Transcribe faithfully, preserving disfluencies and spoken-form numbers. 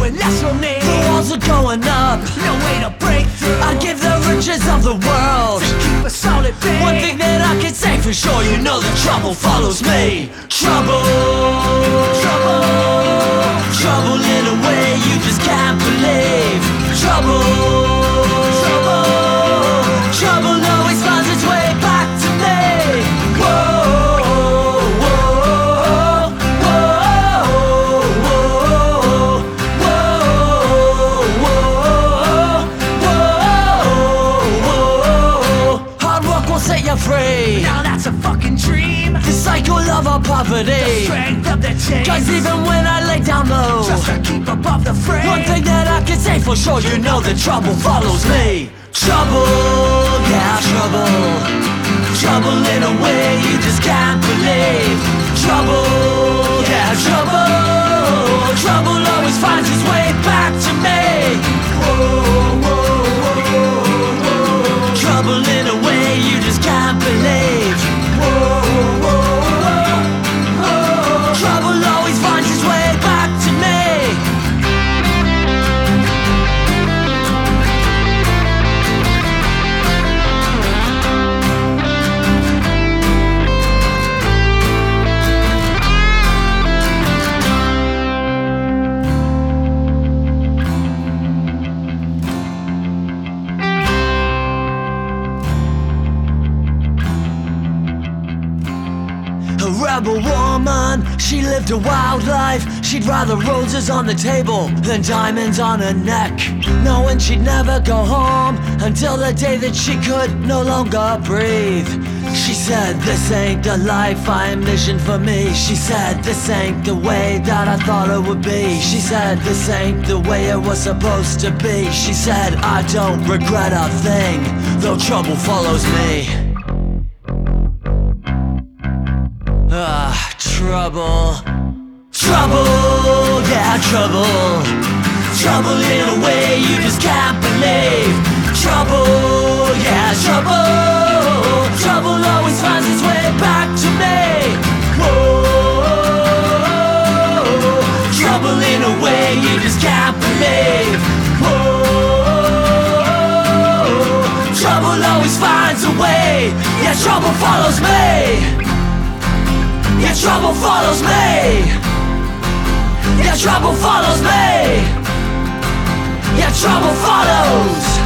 when that's your name. The walls are going up, No way to break through. I'd give the riches of the world to keep a solid base. One thing that I can say for sure, you know that trouble follows me. Trouble, trouble, trouble in a way you just can't believe. Trouble, trouble, trouble always finds its way back to me. Whoa, whoa, whoa, whoa, whoa, whoa, whoa. Hard work will set you free. Now that's a fucking dream. The cycle of our poverty, Strength of the chains. cause even when I lay down low, Just to keep above the fray. one thing that I can say for sure, you know that trouble follows me. Trouble, yeah, trouble, trouble in a way you just can't believe. Trouble, yeah, trouble, trouble always finds its way back to me. Whoa, whoa, whoa, whoa. Trouble in a way you just can't believe. Whoa, whoa, whoa, whoa. Trouble always finds its way back to me. A rebel woman, she lived a wild life. She'd rather roses on the table than diamonds on her neck, knowing she'd never go home until the day that she could no longer breathe. She said, this ain't the life I envisioned for me. She said, this ain't the way that I thought it would be. She said, this ain't the way it was supposed to be. She said, I don't regret a thing, though trouble follows me. Ah, trouble, trouble, yeah, trouble, trouble in a way you just can't believe. Trouble, yeah, trouble, trouble always finds its way back to me. Whoa, trouble in a way you just can't believe. Whoa, trouble always finds a way. Yeah, trouble follows me. Yeah, trouble follows me. Yeah, trouble follows me. Yeah, trouble follows.